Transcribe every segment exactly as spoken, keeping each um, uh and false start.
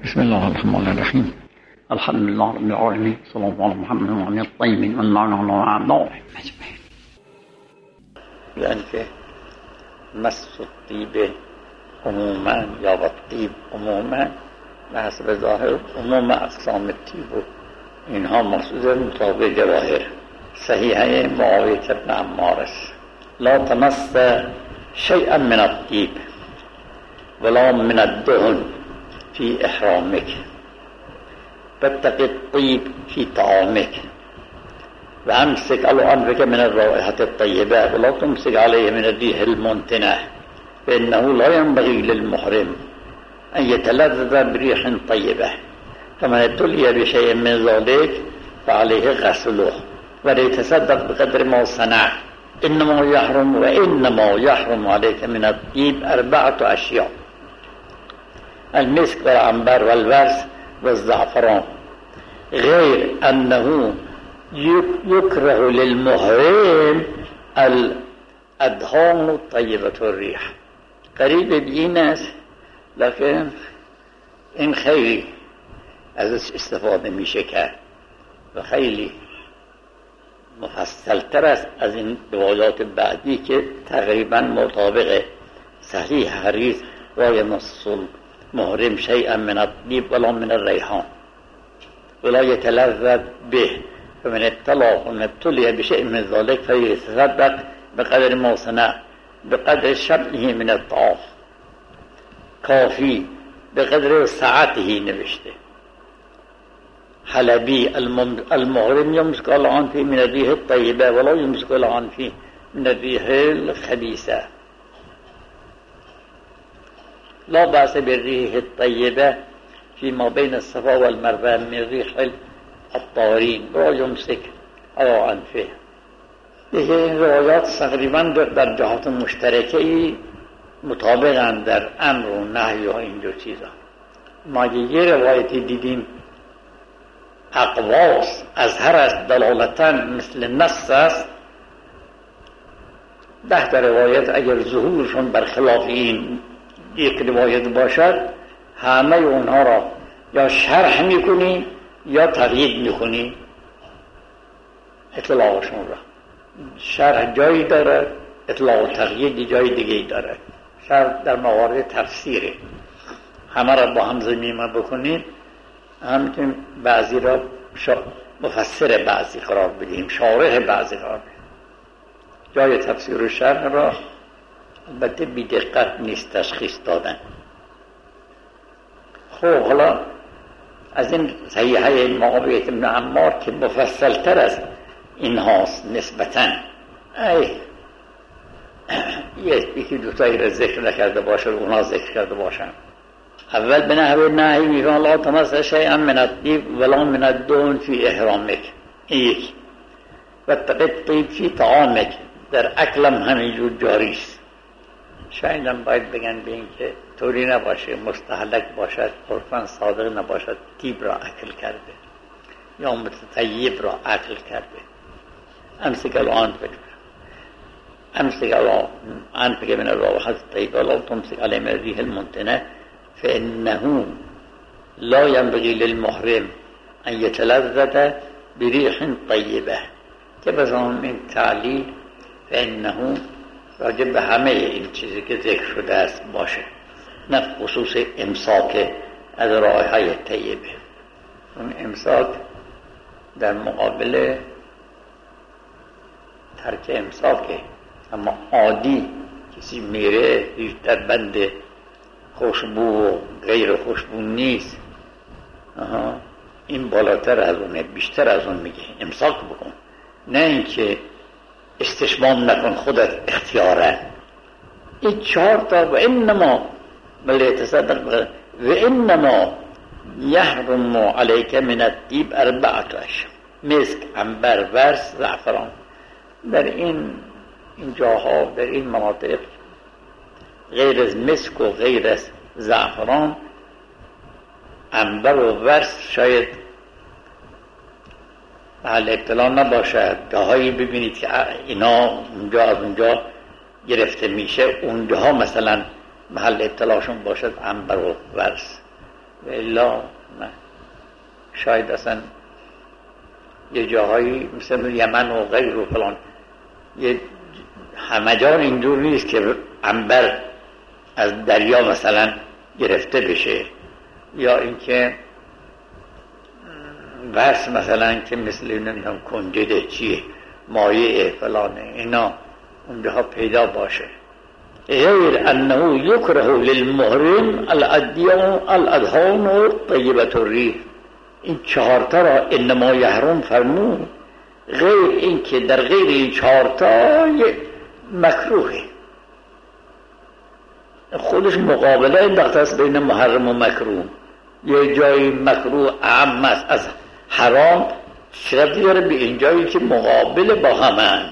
بسم الله الرحمن الرحیم. الحمد لله رب العالمین، صلی الله علی محمد و علی الطیبین و المعنى اعضاء اجمعین. یعنی که مس الطیب عموما یا الطیب عموما به حسب ظاهر عموم اقسام الطیب و اینها مقصود مطابق جواهر. صحیحه معاویه بن عمار است: لا تمس شیئا من الطیب ولا من الدهن في إحرامك فاتق الطيب في طعامك وأمسك على أنفك من الرائحة الطيبة ولا تمسك عليه من الريح المنتنة فإنه لا ينبغي للمحرم أن يتلذذ بريح طيبة، فمن ابتلي بشيء من ذلك فعليه غسله وليتصدق بقدر ما صنع. إنما يحرم وإنما يحرم عليك من الطيب أربعة أشياء: المسك والعنبر والورس والزعفران، غير أنه يكره للمحرم الأدهان الطيبة الريح. قریب این است، لکن این خیلی ازش استفاده میشه کرد و خیلی مفصلتر است از این روایات بعدی که تقریبا مطابق صحیح حدیث لا يمس محرم شيئا من الطيب ولا من الريحان ولا يتلذذ به، فمن ابتلى ومن ابتلي بشيء من ذلك فليتصدق بقدر ما صنع بقدر شبعه من الطعام کافی بقدر ساعته نوشته. حلبی المحرم يمسك على عنفه من الريح الطيبة ولا يمسك على عنفه من الريح الخبيثة. لا بأس بالريح الطيبة فيما بين الصفا والمروة من ريح الطارين ولا يمسك على عنفه. دیگه روایات تقریبا در جهات مشترکه‌ای مطابقند در امر و نهی و اینجور چیزا. ما یه روایتی دیدیم اقواس اظهر است دلالتاً مثل نص است. ده تا روایت اگر ظهورشون برخلاف این یک روایت باشد همه اونها را یا شرح میکنی یا تقیید میکنی اطلاعشون را. شرح جایی داره، اطلاع و تقیید جای دیگه داره. شرح در موارد تفسیره، همه را با هم ضمیمه بکنید، همچنین بعضی را مفسر بعضی قرار بدیم، شارح بعضی قرار بدیم. جای تفسیر و شرح را البته بی دقت نیست تشخیص دادن. خب حالا از این صحیحه معاویه بن عمار که مفصل تر از این هاست نسبتاً، ای یکی دوتایی را ذکر نکرده باشد اونها ذکر کرده باشن. اول به نحو نهی میگن لا تمس شیئا من الطیب ولا من الدهن فی احرامک، یک واتق الطیب فی طعامک، در اکلم همینجور جاری است. شاید هم باید بگن به این که طوری نباشه مستهلک باشد، عرفاً صادق نباشد، طیب را اکل کرده یا متطیب را اکل کرده. امسک العنفک امسک العنفک من الرائحة الطیبة ولا تمسک علیه من الریح المنتنة فإنه لا ينبغي للمحرم أن يتلذذ بريح طيبة. که بزنم این تعلیل فإنه راجب به همه این چیزی که ذکر شده است باشه، نه خصوص امساک از رائحه طیبه. اون امساک در مقابل ترک امساکه، اما عادی کسی میره در بند خوشبو و غیر خوشبو نیست، آها این بالاتر از اونه، بیشتر از اون میگه امساک بکن، نه اینکه استشمام نکن خودت اختیاره. این چهار تا و انما بله تصدق و انما یحرم علیک من الطیب اربعة اشیاء: مسک، عنبر، ورس، زعفران. در این این جاها در این مناطق غیر از مسک و غیر از زعفران، عنبر و ورس شاید محل ابتلا نباشد. جاهایی ببینید که اینا اونجا از اونجا گرفته میشه، اونجاها مثلا محل ابتلاشون باشد عنبر و ورس. الا نه. شاید اصلا یه جاهایی مثل یمن و غیر و فلان یه همه جا اینجور نیست که عنبر از دریا مثلا گرفته بشه، یا اینکه ورس مثلا که مثل نمیدونم کنجده چیه مایه فلانه اینا اونجاها پیدا باشه. غیر انه یکره للمحرم الادیان الادهان و طیبت الریح. این چهارتا را انما یحرم فرمود، غیر این که در غیر این چهارتا مکروهه. خودش مقابله انداخته است بین محرم و مکروه. یه جایی مکروه اعم است از حرام، شرطی داره به این جایی که مقابل با همن.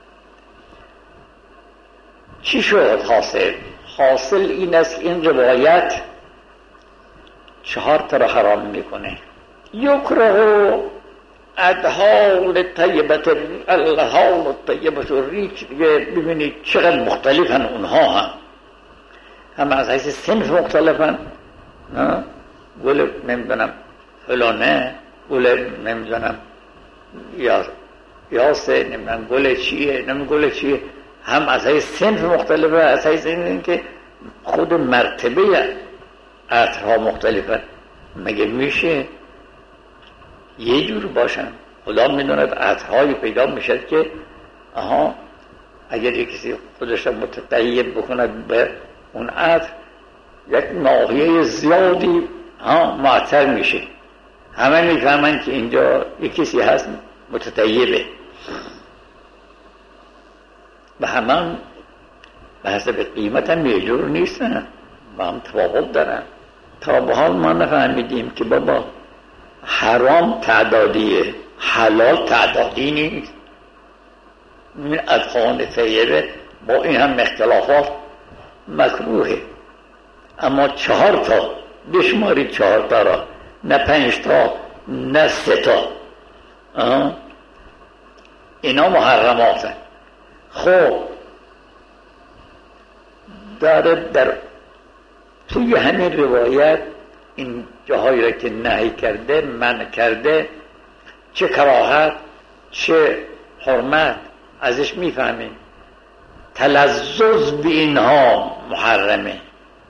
چی شد حاصل؟ حاصل این است که این روایت چهار تا را حرام میکنه. یکره ادهان طیبت الهان طیبت الریح. ببینید چقدر مختلفن اونها، هم هم از حیث صنف مختلفن. گل نمیدونم فلانه، گل نمیدونم یا یاسه، نمیدونم گل چیه، نمیدونم گل چیه، هم از حیث صنف مختلفه، از حیث این که خود مرتبه عطرها مختلفه. مگه میشه یه جور باشن؟ خدا میدوند عطرهایی پیدا میشد که آها اگر یک کسی خودش را متطیب بکند به اون عطر، یک ناحیه زیادی ها معطر میشه. همه میفهمن که اینجا یک کسی هست متطیبه، و همه به حسب قیمت هم یه جور نیستن، با هم تفاوت دارن. تا به حال ما نفهمیدیم که بابا حرام تعدادیه، حلال تعدادی نیست. این ادخان طیبه با این هم اختلافات مکروهه. اما چهار تا بشمارید، چهار تا را، نه پنج تا نه سه تا، اینا محرماتن. خب داره در توی همین روایت این جاهایی را که نهی کرده، منع کرده، چه کراهت چه حرمت ازش میفهمیم. تلذذ به اینها محرمه.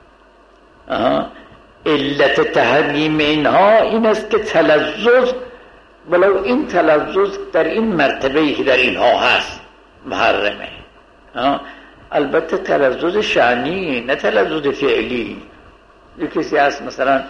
علت تحریم اینها این است که تلذذ، ولو این تلذذ در این مرتبه‌ای که در اینها هست محرمه. البته تلذذ شأنی، نه تلذذ فعلی. یک کسی هست مثلا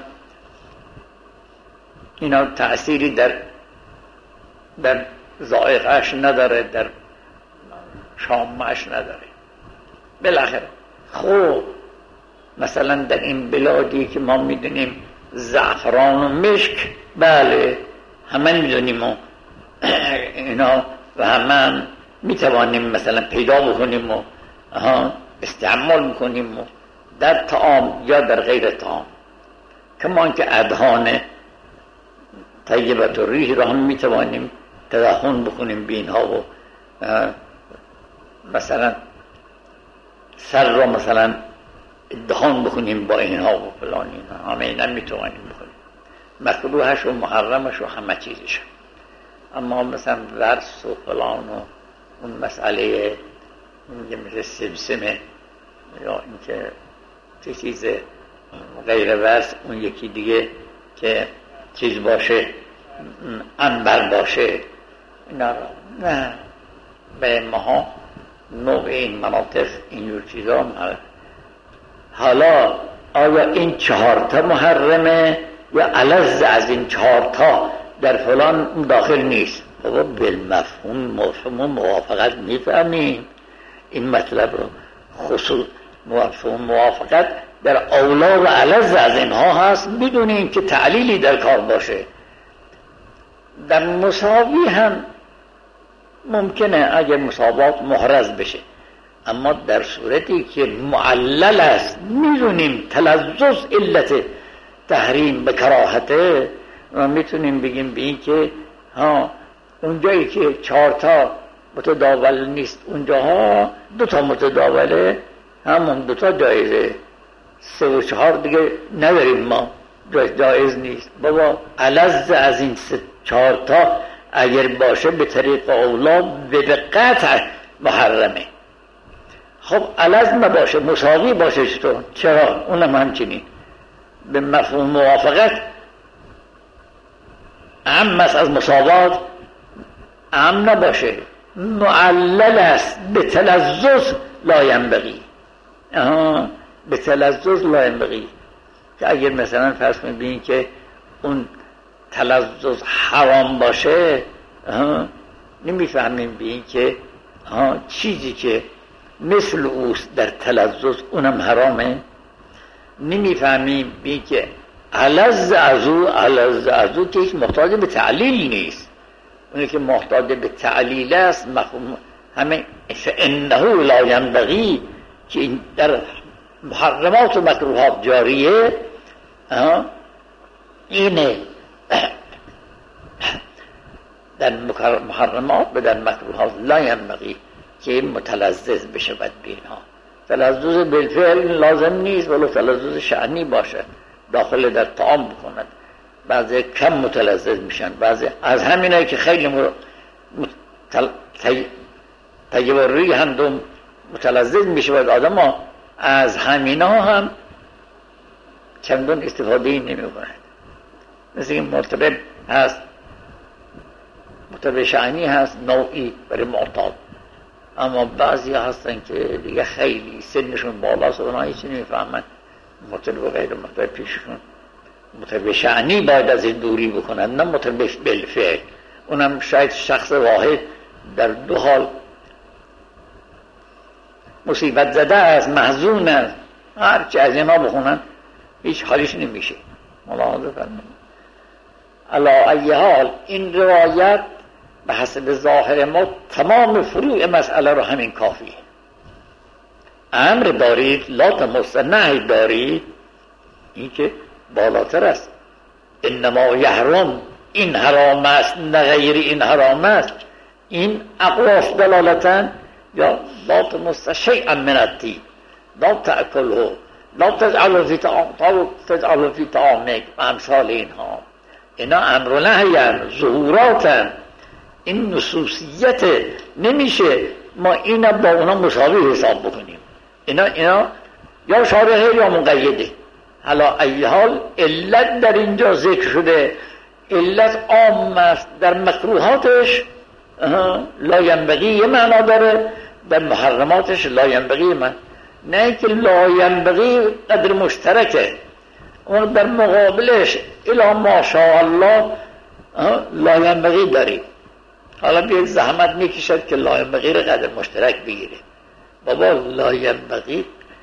اینا تأثیری در در ذائقه‌اش نداره، در شامش نداره. بالاخره خب مثلا در این بلادی که ما میدونیم زعفران و مشک، بله همه میدونیم و اینا و همه میتوانیم مثلا پیدا بکنیم و استعمال میکنیم و در طعام یا در غیر طعام. کمان که ادهان طیبت الریح را هم میتوانیم تدهن بکنیم به اینها و مثلا سر را مثلا ادهان بکنیم با اینها و فلان اینها، همه اینا میتوانیم بکنیم. مکروهش و محرمش و همه چیزش. اما مثلا ورس و فلان و اون مسئله مثل سمسمه یا اینکه چه چیز غیر ورس، اون یکی دیگه که چیز باشه، عنبر باشه، اینا نه به ماها نوع این مناطق اینجور چیزا. حالا آیا این چهارتا محرمه یا الذ از این چهارتا در فلان داخل نیست؟ بابا بالمفهوم مفهوم موافقت میفهمیم این مطلب رو. خصوص مفهوم موافقت در اولا و الذ از اینها هست بدون این که تعلیلی در کار باشه. در مساوی هم ممکنه اگر مساوات محرز بشه، اما در صورتی که معلل است میدونیم تلذذ علت تحریم به کراهته، و میتونیم بگیم به این که ها اونجایی که چهار تا متداول نیست اونجاها دو تا متداوله، همون دو تا جایزه، سه و چهار دیگه نداریم ما جایز نیست. بابا الذ از این سه چهار تا اگر باشه به طریق اولا به قطع محرمه. خب الذ نباشه مساوی باشه چطور؟ چرا؟ اونم همچنین به مفهوم موافقت اهم است از مساوات، اهم نباشه، معلل است به تلذذ لا ینبغی. آها به تلذذ لا ینبغی، که اگر مثلا فرض می‌بینید که اون تلذذ حرام باشه، نمیفهمیم بین که چیزی که مثل اوست در تلذذ اونم حرامه. نمیفهمیم بین که الذ ازو الذ ازو که هیچ محتاج به تعلیل نیست، اونی که محتاج به تعلیل است مفهوم همه فانه لا ینبغی که این در محرمات و مکروهات جاریه، اینه در محرمات و در مکروهات لا ینبغی که متلذذ بشود بینها. تلذذ بالفعل لازم نیست، ولی تلذذ شأنی باشه، داخل در طعام بکند. بعضی کم متلذذ میشن، بعضی از همینه که خیلی متل... تجوری هندم متلذذ میشود آدم ها، از همینا هم چندان استفاده ای نمی کند. مثل این مرتبه هست، مرتبه شأنی هست نوعی برای معتاد، اما بعضی هستن که دیگه خیلی سنشون بالاست و اونها هیچی نمیفهمن، مرتبه غیر مرتبه پیششون. مرتبه شأنی باید از این دوری بکنن، نه مرتبه بالفعل. اونم شاید شخص واحد در دو حال مصیبت زده است، محزون است، هرچی از اینا بخونن هیچ حالیش نمیشه. ملاحظه فرمایید. علی ای حال این روایت به حسب ظاهر ما تمام فروع مسئله رو همین کافیه. امر دارید لا تمس، نهی دارید این که بالاتر است. انما یحرم، این حرام است نه غیر این حرام است. این اقواس دلالتن یا لا تمس شیئا من الطیب لا تأکله لا تجعل فی تجعل فی طعامک و امثال اینها. اینا امر و نهی ظهوراتن، این نصوصیت نمیشه ما اینا با اونا مساوی حساب بکنیم. اینا اینا یا شارحه یا مقیده. حالا ای حال علت در اینجا ذکر شده، علت عام است، در مکروهاتش لا ینبغی یه معنا داره، در محرماتش لا ینبغی من نه که لا ینبغی قدر مشترکه، اون در مقابلش الا ماشاء الله لا ینبغی داری. حالا بیاید زحمت میکشد که لا ینبغی رو قدر مشترک بگیره. بابا لا ینبغی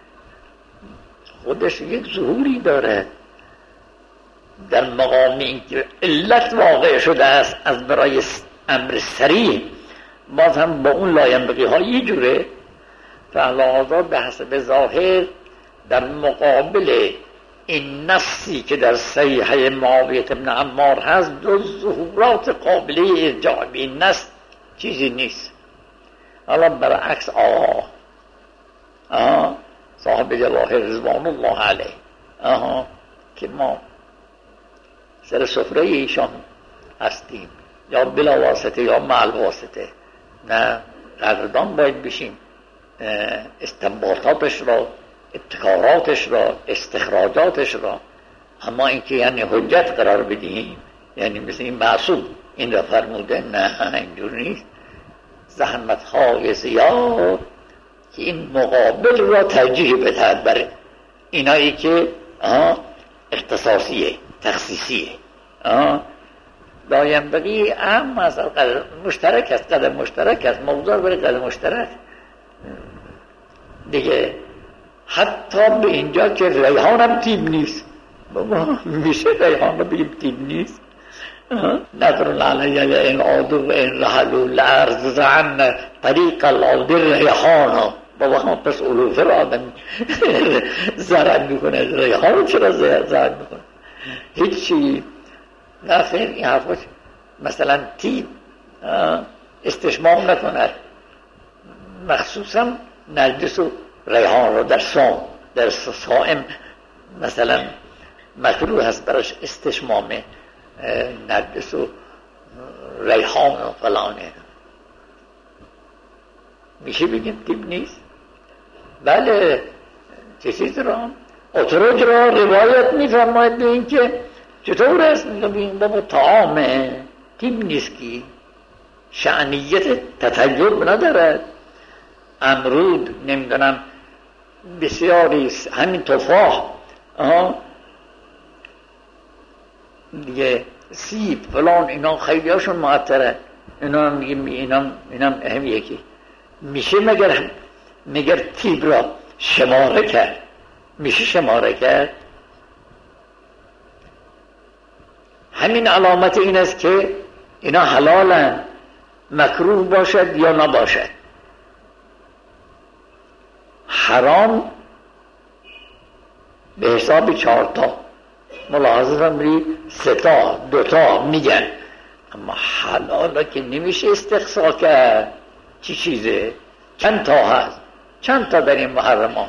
خودش یک ظهوری داره، در مقام اینکه علت واقع شده است از برای امر صریح، باز هم با اون لا ینبغی ها یه جوره. فعلا به حسب ظاهر در مقابل این نصی که در صحیحه معاویه بن عمار هست دو ظهورات قابله ارجاع به این نص چیزی نیست. حالا برعکس آه آه صاحب جواهر رضوان الله علیه آها که ما سر سفره ایشان هستیم یا بلا واسطه یا مع واسطه، نه قدردان باید بشیم استنباطاتش را، ابتکاراتش را، استخراجاتش را. اما اینکه یعنی حجت قرار بدهیم، یعنی مثل این معصوم این را فرموده، نه اینجور نیست. زحمت‌های زیاد که این مقابل را ترجیح بدهد بر اینایی که اختصاصیه، تخصیصیه. لا ینبغی اهم از قدر مشترک است، قدر مشترک است، موضوع برای قدر مشترک دیگه. حتی به اینجا که ریحان هم تیب نیست. بابا میشه ریحان رو بگیم تیب نیست؟ نظر علیه این عادو این رحلو لعرض زعن طریق العادر ریحانا. بابا هم پس علوفه را آدم زرد میکنه، ریحان چرا زرد میکنه؟ هیچی نفر این حرفاش مثلا تیب استشمام نکند، مخصوصا نرگس و ریحان رو در صام در صائم مثلا مکروه هست براش استشمام نرگس و ریحان و فلانه، میشه بگیم طیب نیست؟ بله. چه چیز را اتروج را روایت میفرماید به این که چطور است؟ میگم بابا طعامه طیب نیست کی، شأنیت تطیب ندارد. امرود نمیدونم بسیاری همین تفاح دیگه سیب فلان اینا خیلی هاشون معطره، اینا هم میگیم اینا هم هم یکی میشه مگر مگر طیب را شماره کرد؟ میشه شماره کرد؟ همین علامت این است که اینا حلالن، مکروه باشد یا نباشد. حرام به حساب چهارتا، ملاحظه فرمودید سه تا دو تا میگن، اما حلالا که نمیشه استقصا کرد. چی چیزه؟ چند تا هست؟ چند تا در این محرمات؟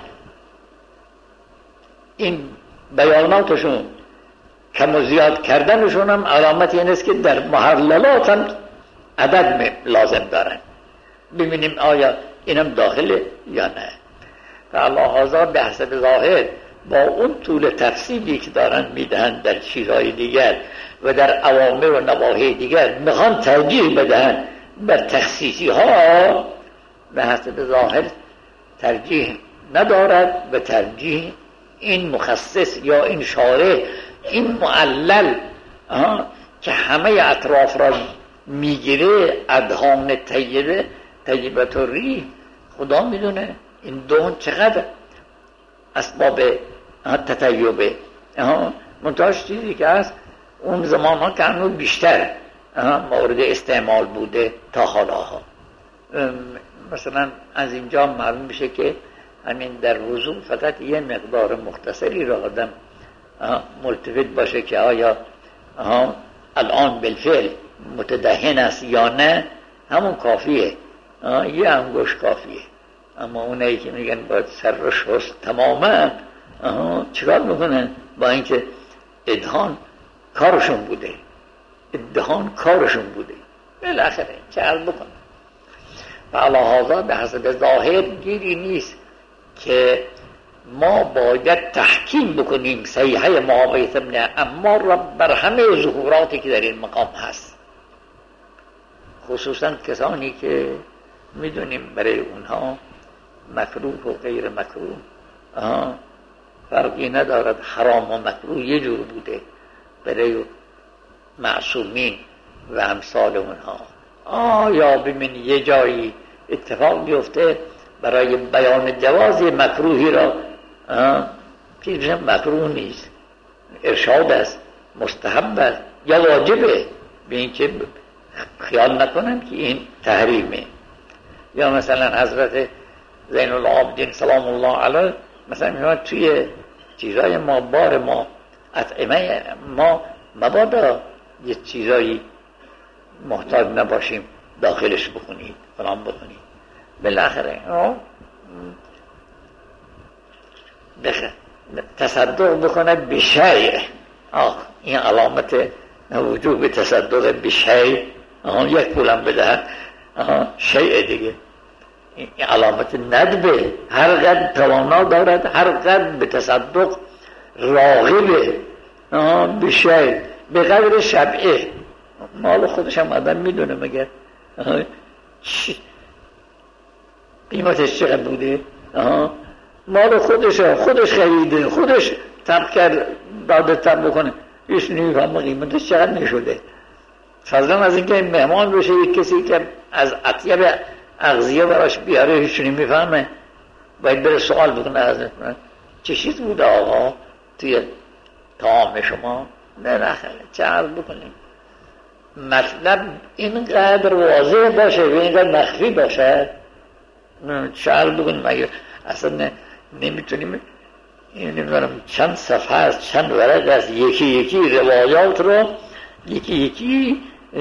این بیاناتشون کم و زیاد کردنشون هم علامت این است که در محللات هم عدد لازم دارن. ببینیم آیا اینم داخله یا نه. فاللحاظا به حسب ظاهر با اون طول تفصیلی که دارن میدهن در چیزهای دیگر و در اوامر و نواهی دیگر میخوان ترجیح بدهن بر تخصیصی ها، به حسب ظاهر ترجیح ندارد و ترجیح این مخصص یا این شارع، این معلل که همه اطراف را میگیره، ادهان طیبه طیبت و ریح، خدا میدونه این دون چقدر اسباب تطیبه. منتهاش چیزی که هست اون زمان ها که هنوز بیشتر مورد استعمال بوده تا حالا ها. مثلا از اینجا معلوم میشه که همین در وضو فقط یه مقدار مختصری را آدم ملتفت باشه که آیا الان بالفعل متدهن است یا نه، همون کافیه، یه انگوش کافیه. اما اونایی که میگن باید سر رو شست تماما، چیکار میکنن؟ با اینکه ادهان کارشون بوده، ادهان کارشون بوده، بالاخره چه حل بکنن؟ و علاوه به حسب ظاهر گیری نیست که ما باید تحکیم بکنیم صحیحه معاویه ابن عمار را بر همه ظهوراتی که در این مقام هست، خصوصا کسانی که میدونیم برای اونها مکروه و غیر مکروه فرقی ندارد، حرام و مکروه یه جور بوده برای معصومین و امثال اونها. آیا ببین یه جایی اتفاق بیفته برای بیان جواز مکروهی را چیزی مکروه نیست، ارشاد است، مستحب است یا واجبه، به این که خیال نکنن که این تحریمه. یا مثلا حضرت زین العابدین سلام الله علیه مثلا میگن توی چیزای ما بار ما اطعمه ما مبادا یه چیزایی محتاج نباشیم داخلش بکنید فلان بکنید. بالاخره تصدق بکند بشیء، آه این علامت وجوب تصدق بشیء، یک پولم بدهد شیء دیگه، این علامت ندبه، هر قدر توانا دارد هر قدر به تصدق راغبه، بشیء به قدر شبعه. مال خودش هم آدم میدونه مگر قیمتش چقدر بوده، مال خودش خودش خریده، خودش تب کرد داده تب بکنه، ایش نمیفهم قیمتش چقدر نشده. فضلا از اینکه این مهمان بشه یک کسی که از اطیب اغذیه براش بیاره هیچ نمیفهمه، باید بره سوال بکنه از چه چیز بوده آقا توی طعام شما؟ نه نخیلی چه عرض بکنیم؟ مطلب اینقدر واضح باشه و اینقدر مخفی باشه، چه عرض بکنیم؟ اگر اصلا نمیتونیم، نمیدونم چند صفحه است چند ورق است، یکی یکی روایات را، یکی یکی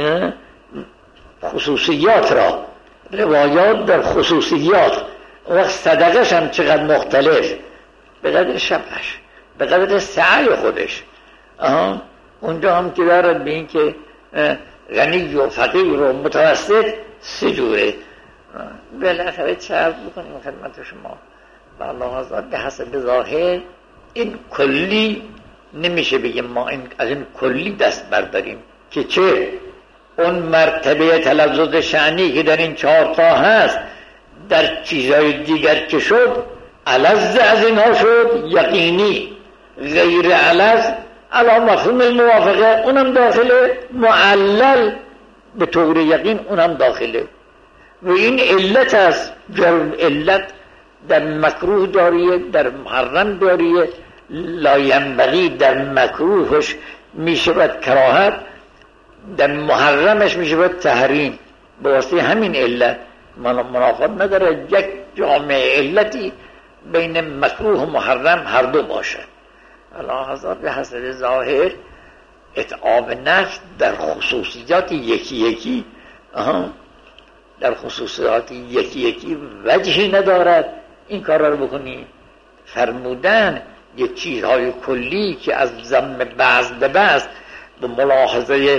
خصوصیات را، روایات در خصوصیات و صدقش هم چقدر مختلف، به قدر شبهش، به قدر سعی خودش، آها اونجا هم که دارد به این که غنی و فقیر و متوسط سه جوره. بالاخره چه عرض بکنیم خدمت شما بالله به حسب ظاهر این کلی نمیشه بگیم ما این از این کلی دست برداریم که چه اون مرتبه تلذذ شأنی که در این چهار تا هست در چیزهای دیگر که شد الذ از اینها شد یقینی، غیر الذ علی مفهوم الموافقه اونم داخله، معلل به طور یقین اونم داخله و این علت است. جرم علت در مکروه داریه، در محرم داریه، لاینبغی در مکروهش میشود کراهت، در محرمش میشود تحریم. به واسطه همین علت منافات نداره یک جامعه علتی بین مکروه و محرم هر دو باشه. الله حضرت به حسب ظاهر اتعاب نفس در خصوصیات یکی یکی آها در خصوصیات یکی یکی وجهی ندارد این کار رو بکنی. فرمودن یک چیزهای کلی که از ضمن بعض به بعض به ملاحظه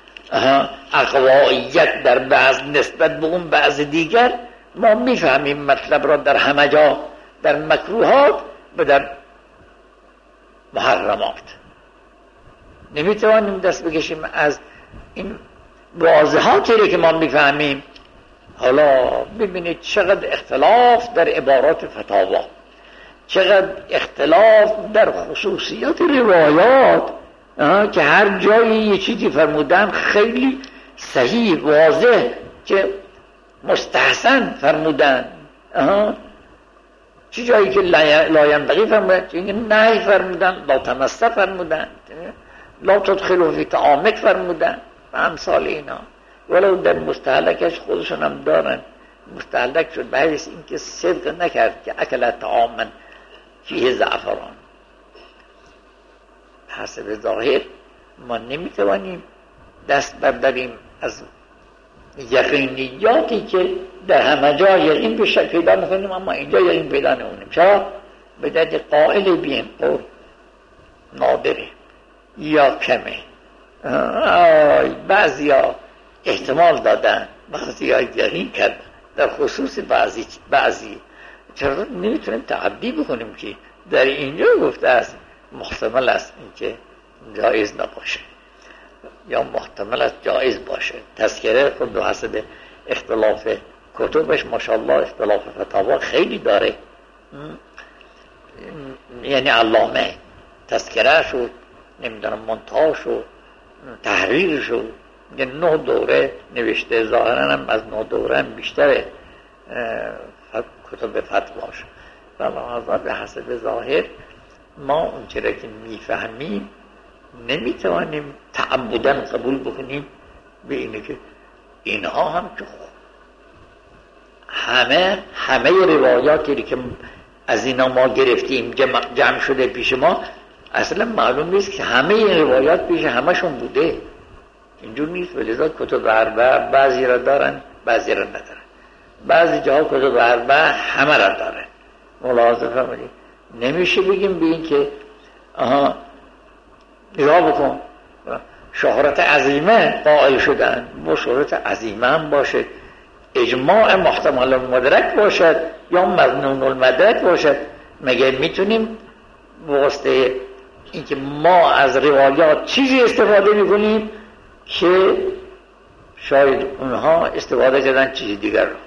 اقوائیت در بعض نسبت به اون بعض دیگر ما میفهمیم مطلب را در همه جا، در مکروهات و در محرمات. نمیتوانیم دست بکشیم از این واضحاتی که ما میفهمیم. حالا ببینید چقدر اختلاف در عبارات فتاوا، چقدر اختلاف در خصوصیات روایات که هر جایی یه چیزی فرمودن خیلی صحیح واضح که مستحسن فرمودن، چه جایی که لاینبغی فرمودن، چه نهی فرمودن، لا تمسه فرمودن، لا تدخلوا فی طعامک فرمودن و امثال اینا. ولو در مستهلکش خودشون هم دارن، مستهلک شد به حیث اینکه صدق نکرد که اکل طعاما فیه زعفران. حسب ظاهر ما نمیتوانیم دست برداریم از یقینیاتی که در همه جا یقین پیدا میکنیم اما اینجا یقین پیدا نمونیم. چرا؟ به درد قائل بیم او نادره یا کمه. بعضی ها احتمال دادن، بعضی ها یقین کردن در خصوص بعضی بعضی چرا نمیتونیم تعدی بکنیم که در اینجا گفته است محتمل است اینکه جایز نباشه یا محتمل است جایز باشه. تذکره خود به حسب اختلاف کتبش ماشاءالله اختلاف فتاوا خیلی داره، یعنی علامه تذکره شد، نمیدونم منتها شد، تحریر شد، یعنی نه دوره نوشته، ظاهرا هم از نه دوره هم بیشتره کتب فتواش. و به حسب ظاهر ما اونچه که میفهمیم نمیتوانیم تعبداً قبول بکنیم به اینه که اینها هم که همه همه روایاتی که از اینا ما گرفتیم جمع, جمع شده پیش ما اصلا معلوم نیست که همه این روایات پیش همشون بوده. اینجور نیست. ولذا کتب اربعه بعضی را دارن بعضی را ندارن، بعضی جاها کتب اربعه همه را دارن. ملاحظه فرمایید نمیشه بگیم به این که آها نگاه بکن شهرت عظیمه قائل شدن، با شهرت عظیمه هم باشه، اجماع محتمل المدرک باشد یا مظنون المدرک باشد، مگه میتونیم واسطه اینکه ما از روایات چیزی استفاده میکنیم که شاید اونها استفاده کردن چیز دیگر رو؟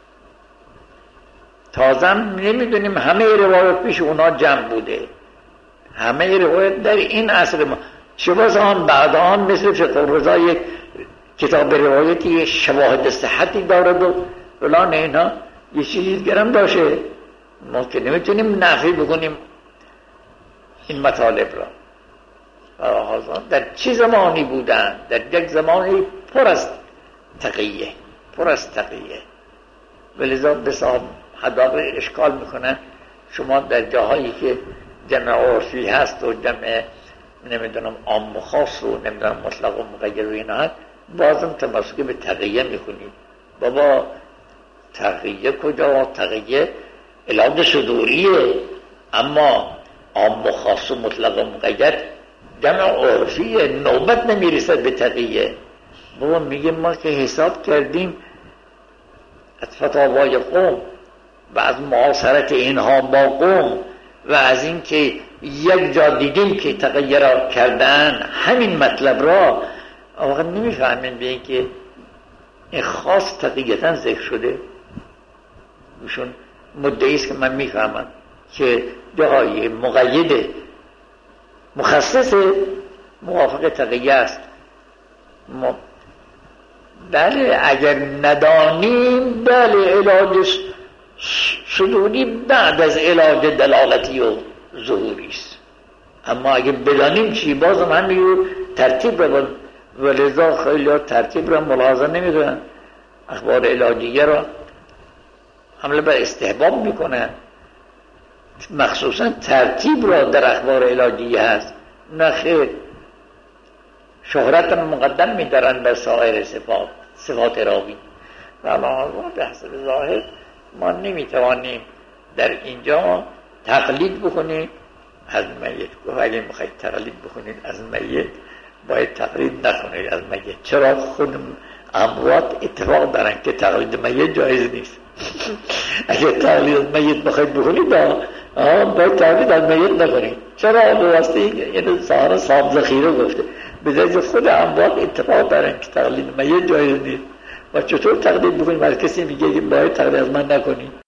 تازه نمیدونیم همه روایات پیش اونها جمع بوده، همه روایات در این عصر ما چه بس آن بعد آن مثل فقه الرضا یک کتاب روایتی شواهد صحتی دارد و فلان اینا یه چیزی گرم داشته. ما که نمیتونیم نفی بکنیم این مطالب را. در چه زمانی بودن؟ در یک زمانی پر از تقیه، پر از تقیه. ولذا بسا حداقل اشکال میکنن شما در جاهایی که جمع عرفی هست و جمع نمیدونم عام و خاص و نمیدونم مطلق و مقید و اینا هست بازم تمسک به تقیه میکنید. بابا تقیه کجا؟ تقیه علاج صدوریه، اما عام و خاص و مطلق و مقید جمع عرفیه، نوبت نمیرسد به تقیه. بابا میگه ما که حساب کردیم از فتاوای قوم و از معاصرت اینها با قوم و از اینکه یک جا دیدیم که تقیه را کردن همین مطلب را واقعا نمیفهمین به این که این خاص تقییتا ذکر شده. ایشون مدعی است که من میفهمم که جای مقید مخصص موافق تقیه است. ما بله اگر ندانیم بله علاج صدوری بعد از علاج دلالتی و ظهوری است، اما اگر بدانیم چی باز هم همین ترتیب را و لذا خیلی ها ترتیب را ملاحظه نمی کنن، اخبار علاجیه را حمله بر استحباب می کنن، مخصوصا ترتیب را در اخبار علاجیه هست. نه خیر، شهرت مقدم می دارن بر سایر صفات صفات راوی و الله به حسب ظاهر ما نمی توانیم در اینجا تقلید بکنیم از میت. گفت اگه میخواید تقلید بکنید از میت باید تقلید نکنید از میت. چرا؟ خود اموات اتفاق دارن که تقلید میت جایز نیست. اگه تقلید از میت بخواید بکنید باید تقلید از میت نکنید. چرا؟ به واسطه این سهارا صاحب ذخیره گفته به خود اموات اتفاق دارن که تقلید میت جایز نیست. و چطور تقلید بکنید؟ هر کسی میگه باید تقلید از من نکنید.